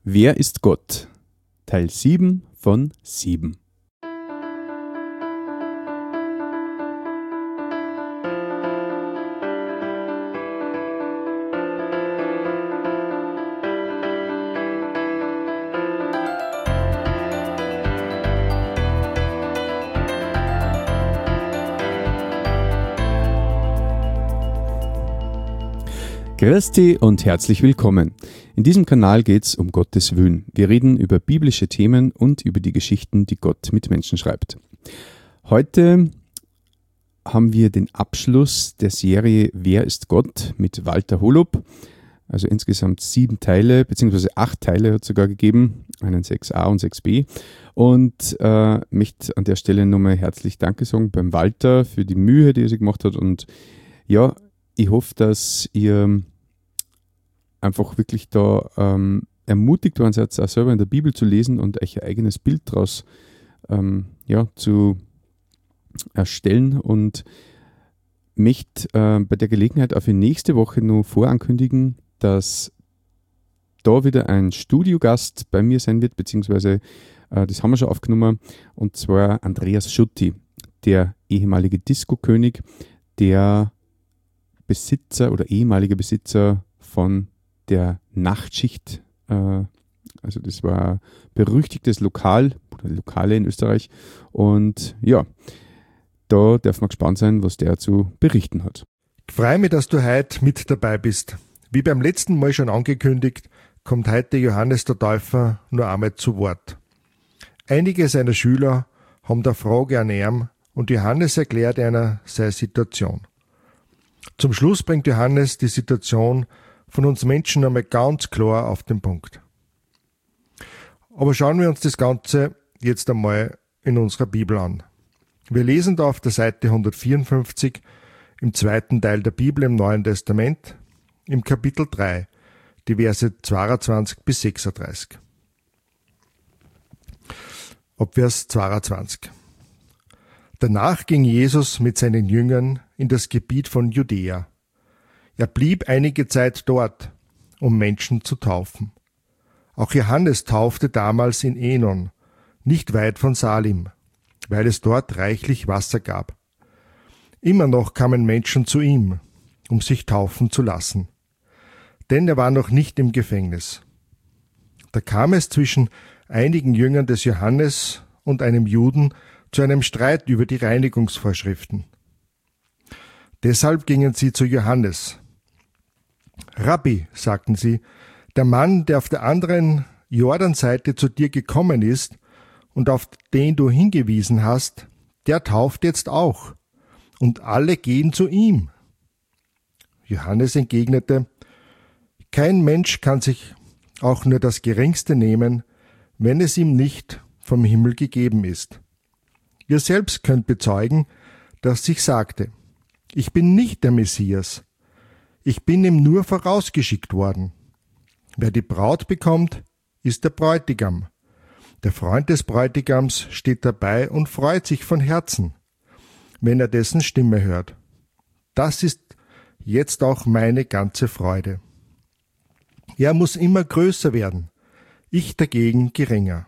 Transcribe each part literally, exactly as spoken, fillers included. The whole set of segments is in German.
Wer ist Gott? Teil sieben von sieben. Christi und herzlich willkommen. In diesem Kanal geht es um Gottes Willen. Wir reden über biblische Themen und über die Geschichten, die Gott mit Menschen schreibt. Heute haben wir den Abschluss der Serie Wer ist Gott mit Walter Holub. Also insgesamt sieben Teile, beziehungsweise acht Teile hat es sogar gegeben, einen sechs a und sechs b. Und äh, möchte an der Stelle nochmal herzlich Danke sagen beim Walter für die Mühe, die er sich gemacht hat. Und ja, ich hoffe, dass ihr einfach wirklich da ähm, ermutigt worden seid, auch selber in der Bibel zu lesen und euch ein eigenes Bild daraus ähm, ja, zu erstellen. Und möchte äh, bei der Gelegenheit auch für nächste Woche noch vorankündigen, dass da wieder ein Studiogast bei mir sein wird, beziehungsweise äh, das haben wir schon aufgenommen, und zwar Andreas Schutti, der ehemalige Disco-König, der Besitzer oder ehemaliger Besitzer von der Nachtschicht. Äh, also das war ein berüchtigtes Lokal oder Lokale in Österreich. Und ja, da darf man gespannt sein, was der zu berichten hat. Ich freue mich, dass du heute mit dabei bist. Wie beim letzten Mal schon angekündigt, kommt heute Johannes der Täufer nur einmal zu Wort. Einige seiner Schüler haben da Frage an ihn und Johannes erklärt einer seine Situation. Zum Schluss bringt Johannes die Situation von uns Menschen einmal ganz klar auf den Punkt. Aber schauen wir uns das Ganze jetzt einmal in unserer Bibel an. Wir lesen da auf der Seite hundertvierundfünfzig im zweiten Teil der Bibel im Neuen Testament, im Kapitel drei, die Verse zweiundzwanzig bis sechsunddreißig. Ab Vers zweiundzwanzig. Danach ging Jesus mit seinen Jüngern in das Gebiet von Judäa. Er blieb einige Zeit dort, um Menschen zu taufen. Auch Johannes taufte damals in Enon, nicht weit von Salim, weil es dort reichlich Wasser gab. Immer noch kamen Menschen zu ihm, um sich taufen zu lassen, denn er war noch nicht im Gefängnis. Da kam es zwischen einigen Jüngern des Johannes und einem Juden zu einem Streit über die Reinigungsvorschriften. Deshalb gingen sie zu Johannes. Rabbi, sagten sie, der Mann, der auf der anderen Jordanseite zu dir gekommen ist und auf den du hingewiesen hast, der tauft jetzt auch, und alle gehen zu ihm. Johannes entgegnete, kein Mensch kann sich auch nur das Geringste nehmen, wenn es ihm nicht vom Himmel gegeben ist. Ihr selbst könnt bezeugen, dass ich sagte, ich bin nicht der Messias, ich bin ihm nur vorausgeschickt worden. Wer die Braut bekommt, ist der Bräutigam. Der Freund des Bräutigams steht dabei und freut sich von Herzen, wenn er dessen Stimme hört. Das ist jetzt auch meine ganze Freude. Er muss immer größer werden, ich dagegen geringer.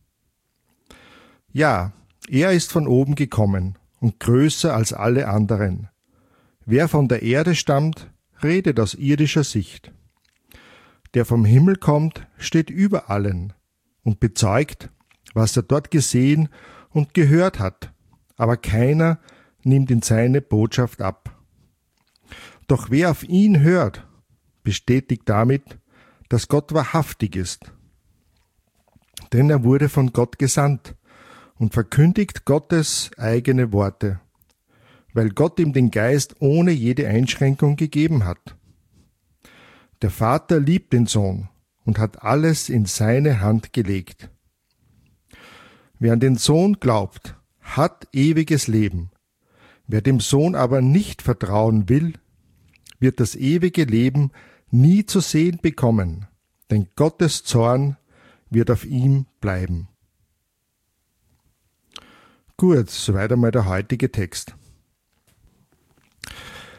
Ja, er ist von oben gekommen und größer als alle anderen. Wer von der Erde stammt, redet aus irdischer Sicht. Der vom Himmel kommt, steht über allen und bezeugt, was er dort gesehen und gehört hat, aber keiner nimmt ihm seine Botschaft ab. Doch wer auf ihn hört, bestätigt damit, dass Gott wahrhaftig ist. Denn er wurde von Gott gesandt und verkündigt Gottes eigene Worte, weil Gott ihm den Geist ohne jede Einschränkung gegeben hat. Der Vater liebt den Sohn und hat alles in seine Hand gelegt. Wer an den Sohn glaubt, hat ewiges Leben. Wer dem Sohn aber nicht vertrauen will, wird das ewige Leben nie zu sehen bekommen, denn Gottes Zorn wird auf ihm bleiben. Gut, soweit einmal der heutige Text.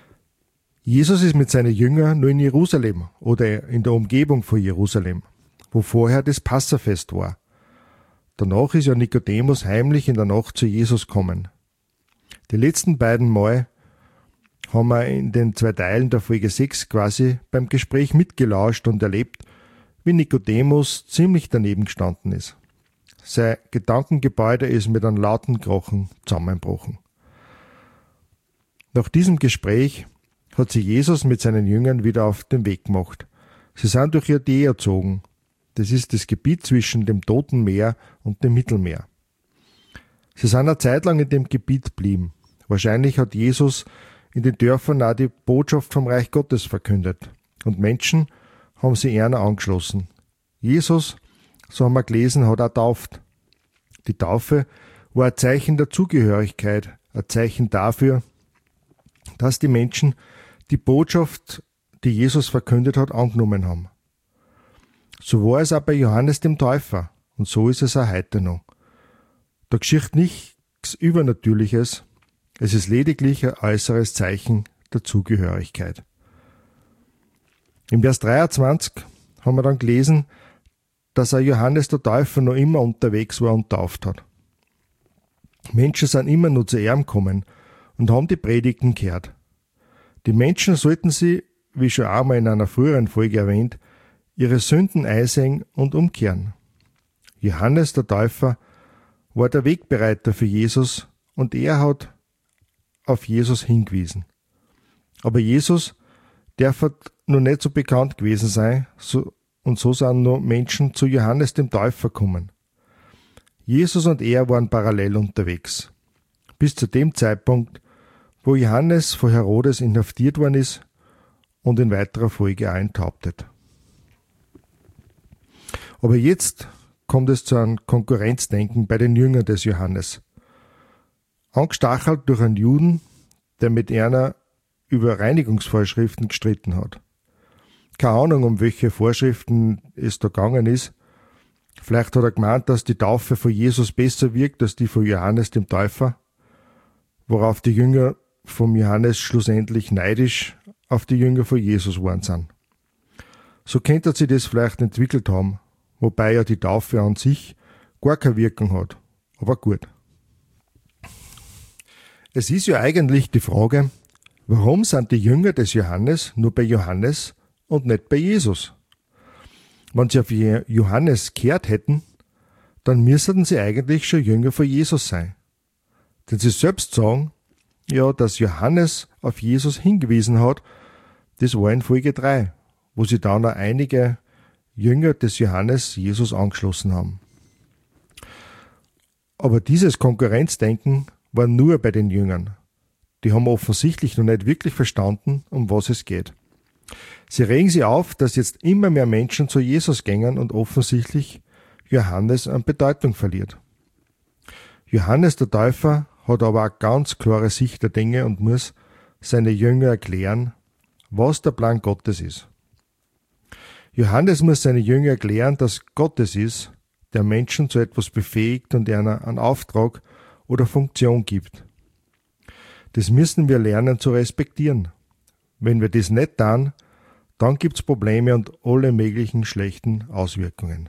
Jesus ist mit seinen Jüngern nur in Jerusalem oder in der Umgebung von Jerusalem. wo vorher das Passafest war. Danach ist ja Nikodemus heimlich in der Nacht zu Jesus gekommen. Die letzten beiden Mal haben wir in den zwei Teilen der Folge sechs quasi beim Gespräch mitgelauscht und erlebt, wie Nikodemus ziemlich daneben gestanden ist. Sein Gedankengebäude ist mit einem lauten Krochen zusammengebrochen. Nach diesem Gespräch hat sich Jesus mit seinen Jüngern wieder auf den Weg gemacht. Sie sind durch Judäa gezogen. Das ist das Gebiet zwischen dem Toten Meer und dem Mittelmeer. Sie sind eine Zeit lang in dem Gebiet geblieben. Wahrscheinlich hat Jesus in den Dörfern auch die Botschaft vom Reich Gottes verkündet. Und Menschen haben sich eher angeschlossen. Jesus, so haben wir gelesen, hat auch tauft. Die Taufe war ein Zeichen der Zugehörigkeit, ein Zeichen dafür, dass die Menschen die Botschaft, die Jesus verkündet hat, angenommen haben. So war es auch bei Johannes dem Täufer und so ist es auch heute noch. Da geschieht nichts Übernatürliches, es ist lediglich ein äußeres Zeichen der Zugehörigkeit. Im Vers dreiundzwanzig haben wir dann gelesen, dass auch Johannes der Täufer noch immer unterwegs war und tauft hat. Menschen sind immer nur zu ihm gekommen und haben die Predigten gehört. Die Menschen sollten sie, wie schon einmal in einer früheren Folge erwähnt, ihre Sünden einsehen und umkehren. Johannes der Täufer war der Wegbereiter für Jesus und er hat auf Jesus hingewiesen. Aber Jesus darf noch nicht so bekannt gewesen sein, so, und so sind nur Menschen zu Johannes dem Täufer gekommen. Jesus und er waren parallel unterwegs, bis zu dem Zeitpunkt, wo Johannes von Herodes inhaftiert worden ist und in weiterer Folge auch enthauptet. Aber jetzt kommt es zu einem Konkurrenzdenken bei den Jüngern des Johannes. Angestachelt durch einen Juden, der mit einer über Reinigungsvorschriften gestritten hat. Keine Ahnung, um welche Vorschriften es da gegangen ist. Vielleicht hat er gemeint, dass die Taufe von Jesus besser wirkt als die von Johannes dem Täufer, worauf die Jünger vom Johannes schlussendlich neidisch auf die Jünger von Jesus geworden sind. So könnte sich das vielleicht entwickelt haben, wobei ja die Taufe an sich gar keine Wirkung hat. Aber gut. Es ist ja eigentlich die Frage, warum sind die Jünger des Johannes nur bei Johannes und nicht bei Jesus? Wenn sie auf Johannes gehört hätten, dann müssten sie eigentlich schon Jünger von Jesus sein. Denn sie selbst sagen, ja, dass Johannes auf Jesus hingewiesen hat, das war in Folge drei, wo sie dann auch einige Jünger des Johannes Jesus angeschlossen haben. Aber dieses Konkurrenzdenken war nur bei den Jüngern. Die haben offensichtlich noch nicht wirklich verstanden, um was es geht. Sie regen sich auf, dass jetzt immer mehr Menschen zu Jesus gängen und offensichtlich Johannes an Bedeutung verliert. Johannes der Täufer hat aber eine ganz klare Sicht der Dinge und muss seine Jünger erklären, was der Plan Gottes ist. Johannes muss seine Jünger erklären, dass Gott es ist, der Menschen zu etwas befähigt und ihnen einen Auftrag oder Funktion gibt. Das müssen wir lernen zu respektieren. Wenn wir das nicht tun, dann gibt es Probleme und alle möglichen schlechten Auswirkungen.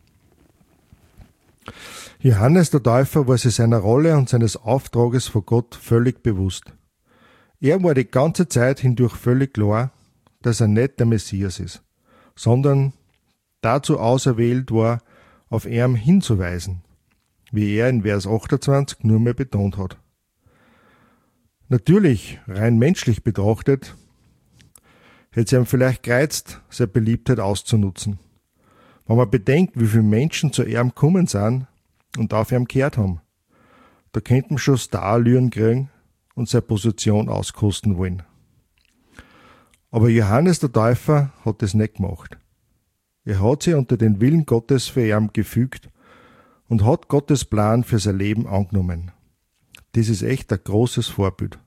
Johannes der Täufer war sich seiner Rolle und seines Auftrages vor Gott völlig bewusst. Er war die ganze Zeit hindurch völlig klar, dass er nicht der Messias ist, sondern dazu auserwählt war, auf ihn hinzuweisen, wie er in Vers achtundzwanzig nur mehr betont hat. Natürlich, rein menschlich betrachtet, hätte es ihm vielleicht gereizt, seine Beliebtheit auszunutzen. Wenn man bedenkt, wie viele Menschen zu ihm gekommen sind und auf ihn gehört haben, da könnte man schon Starallüren kriegen und seine Position auskosten wollen. Aber Johannes der Täufer hat das nicht gemacht. Er hat sich unter den Willen Gottes für ihn gefügt und hat Gottes Plan für sein Leben angenommen. Das ist echt ein großes Vorbild.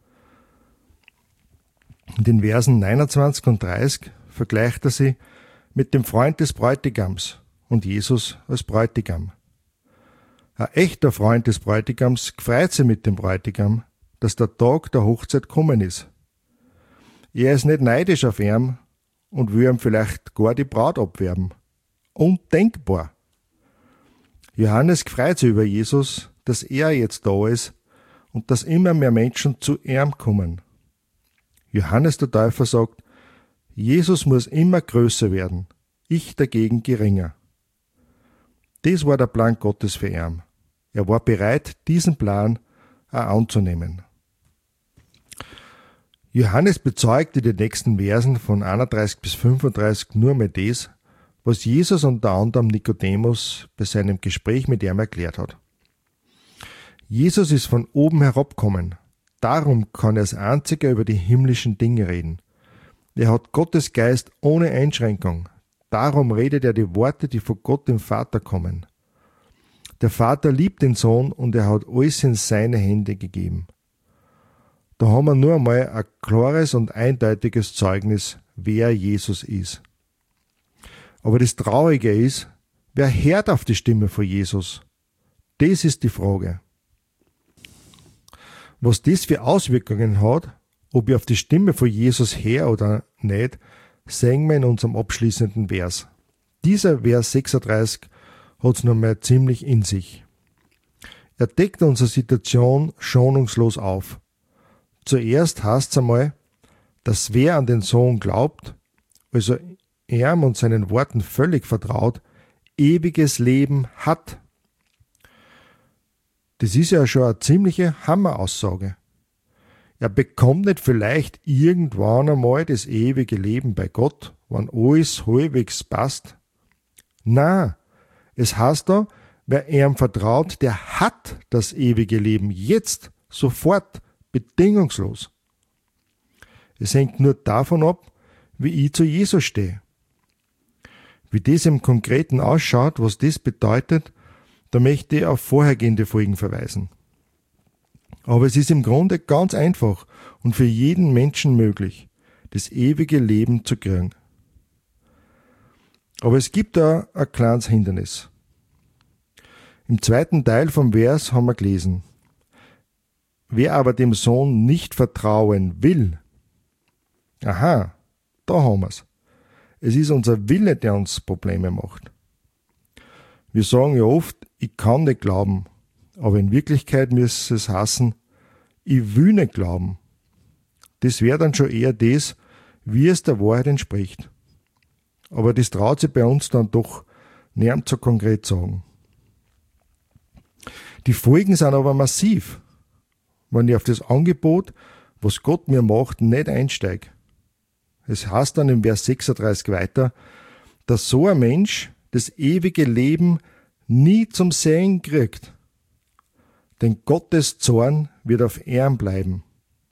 In den Versen neunundzwanzig und dreißig vergleicht er sie mit dem Freund des Bräutigams und Jesus als Bräutigam. Ein echter Freund des Bräutigams freut sich mit dem Bräutigam, dass der Tag der Hochzeit kommen ist. Er ist nicht neidisch auf ihn und will ihm vielleicht gar die Braut abwerben, undenkbar. Johannes freut sich über Jesus, dass er jetzt da ist und dass immer mehr Menschen zu ihm kommen. Johannes der Täufer sagt, Jesus muss immer größer werden, ich dagegen geringer. Das war der Plan Gottes für ihn. Er war bereit, diesen Plan auch anzunehmen. Johannes bezeugt in den nächsten Versen von einunddreißig bis fünfunddreißig nur mehr das, was Jesus unter anderem Nikodemus bei seinem Gespräch mit ihm erklärt hat. Jesus ist von oben herabgekommen. Darum kann er als Einziger über die himmlischen Dinge reden. Er hat Gottes Geist ohne Einschränkung. Darum redet er die Worte, die von Gott dem Vater kommen. Der Vater liebt den Sohn und er hat alles in seine Hände gegeben. Da haben wir nur einmal ein klares und eindeutiges Zeugnis, wer Jesus ist. Aber das Traurige ist, wer hört auf die Stimme von Jesus? Das ist die Frage. Was das für Auswirkungen hat, ob ich auf die Stimme von Jesus höre oder nicht, sehen wir in unserem abschließenden Vers. Dieser Vers sechsunddreißig hat es nochmal ziemlich in sich. Er deckt unsere Situation schonungslos auf. Zuerst heißt es einmal, dass wer an den Sohn glaubt, also ihm und seinen Worten völlig vertraut, ewiges Leben hat. Das ist ja schon eine ziemliche Hammeraussage. Er bekommt nicht vielleicht irgendwann einmal das ewige Leben bei Gott, wenn alles halbwegs passt. Na, es heißt da, wer ihm vertraut, der hat das ewige Leben jetzt, sofort, bedingungslos. Es hängt nur davon ab, wie ich zu Jesus stehe. Wie das im Konkreten ausschaut, was das bedeutet, da möchte ich auf vorhergehende Folgen verweisen. Aber es ist im Grunde ganz einfach und für jeden Menschen möglich, das ewige Leben zu kriegen. Aber es gibt da ein kleines Hindernis. Im zweiten Teil vom Vers haben wir gelesen, wer aber dem Sohn nicht vertrauen will, aha, da haben wir's. Es ist unser Wille, der uns Probleme macht. Wir sagen ja oft, ich kann nicht glauben, aber in Wirklichkeit müsste es heißen, ich will nicht glauben. Das wäre dann schon eher das, wie es der Wahrheit entspricht. Aber das traut sich bei uns dann doch nicht so konkret sagen. Die Folgen sind aber massiv, wenn ich auf das Angebot, was Gott mir macht, nicht einsteige. Es heißt dann im Vers sechsunddreißig weiter, dass so ein Mensch das ewige Leben nie zum Sehen kriegt. Denn Gottes Zorn wird auf ihm bleiben.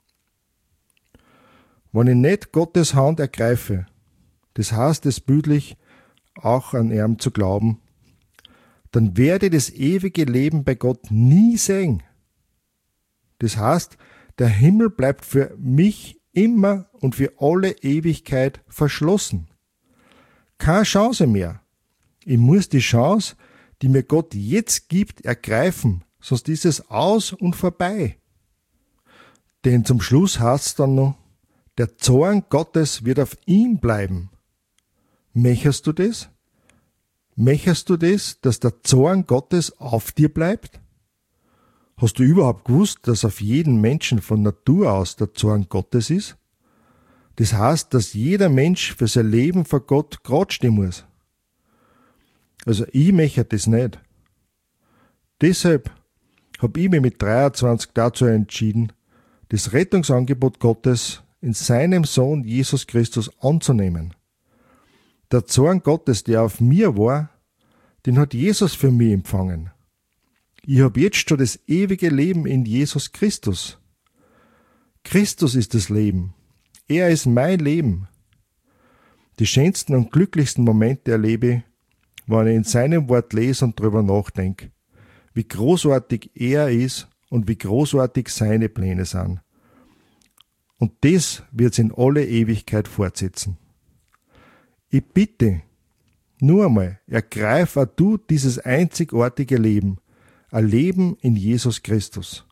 Wenn ich nicht Gottes Hand ergreife, das heißt es bildlich, auch an ihm zu glauben, dann werde ich das ewige Leben bei Gott nie sehen. Das heißt, der Himmel bleibt für mich immer und für alle Ewigkeit verschlossen. Keine Chance mehr. Ich muss die Chance, die mir Gott jetzt gibt, ergreifen, sonst ist es aus und vorbei. Denn zum Schluss heißt es dann noch, der Zorn Gottes wird auf ihm bleiben. Möchtest du das? Möchtest du das, dass der Zorn Gottes auf dir bleibt? Hast du überhaupt gewusst, dass auf jeden Menschen von Natur aus der Zorn Gottes ist? Das heißt, dass jeder Mensch für sein Leben vor Gott gerade stehen muss. Also ich möchte das nicht. Deshalb habe ich mich mit dreiundzwanzig dazu entschieden, das Rettungsangebot Gottes in seinem Sohn Jesus Christus anzunehmen. Der Zorn Gottes, der auf mir war, den hat Jesus für mich empfangen. Ich habe jetzt schon das ewige Leben in Jesus Christus. Christus ist das Leben. Er ist mein Leben. Die schönsten und glücklichsten Momente erlebe ich, wenn ich in seinem Wort lese und darüber nachdenke, wie großartig er ist und wie großartig seine Pläne sind. Und das wird es in alle Ewigkeit fortsetzen. Ich bitte, nur einmal, ergreif auch du dieses einzigartige Leben, ein Leben in Jesus Christus.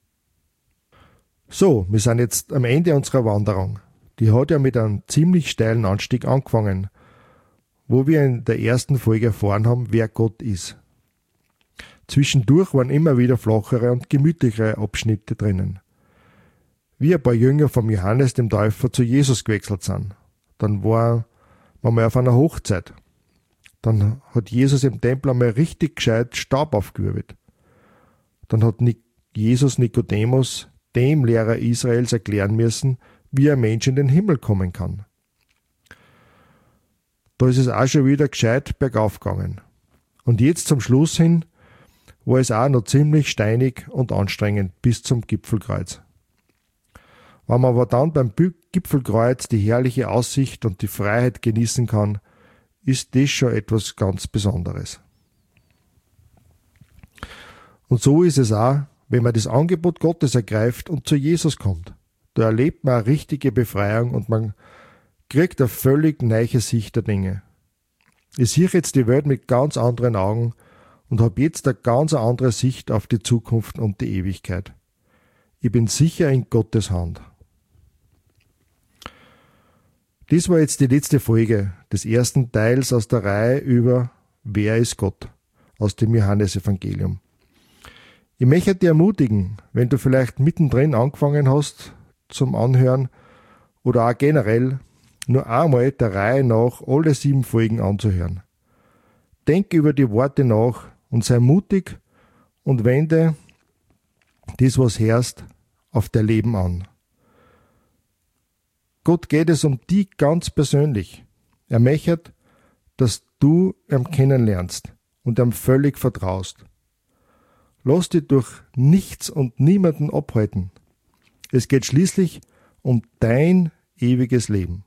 So, wir sind jetzt am Ende unserer Wanderung. Die hat ja mit einem ziemlich steilen Anstieg angefangen, wo wir in der ersten Folge erfahren haben, wer Gott ist. Zwischendurch waren immer wieder flachere und gemütlichere Abschnitte drinnen. Wie ein paar Jünger vom Johannes dem Täufer zu Jesus gewechselt sind. Dann war man mal auf einer Hochzeit. Dann hat Jesus im Tempel einmal richtig gescheit Staub aufgewirbelt. Dann hat Jesus Nikodemus, dem Lehrer Israels, erklären müssen, wie ein Mensch in den Himmel kommen kann. Da ist es auch schon wieder gescheit bergauf gegangen. Und jetzt zum Schluss hin war es auch noch ziemlich steinig und anstrengend bis zum Gipfelkreuz. Wenn man aber dann beim Gipfelkreuz die herrliche Aussicht und die Freiheit genießen kann, ist das schon etwas ganz Besonderes. Und so ist es auch, wenn man das Angebot Gottes ergreift und zu Jesus kommt. Da erlebt man eine richtige Befreiung und man kriegt eine völlig neue Sicht der Dinge. Ich sehe jetzt die Welt mit ganz anderen Augen und habe jetzt eine ganz andere Sicht auf die Zukunft und die Ewigkeit. Ich bin sicher in Gottes Hand. Dies war jetzt die letzte Folge des ersten Teils aus der Reihe über Wer ist Gott aus dem Johannesevangelium. Ich möchte dich ermutigen, wenn du vielleicht mittendrin angefangen hast zum Anhören oder auch generell nur einmal der Reihe nach alle sieben Folgen anzuhören. Denk über die Worte nach und sei mutig und wende das, was hörst, auf dein Leben an. Gott geht es um dich ganz persönlich. Er möchte, dass du ihn kennenlernst und ihm völlig vertraust. Lass dich durch nichts und niemanden abhalten. Es geht schließlich um dein ewiges Leben.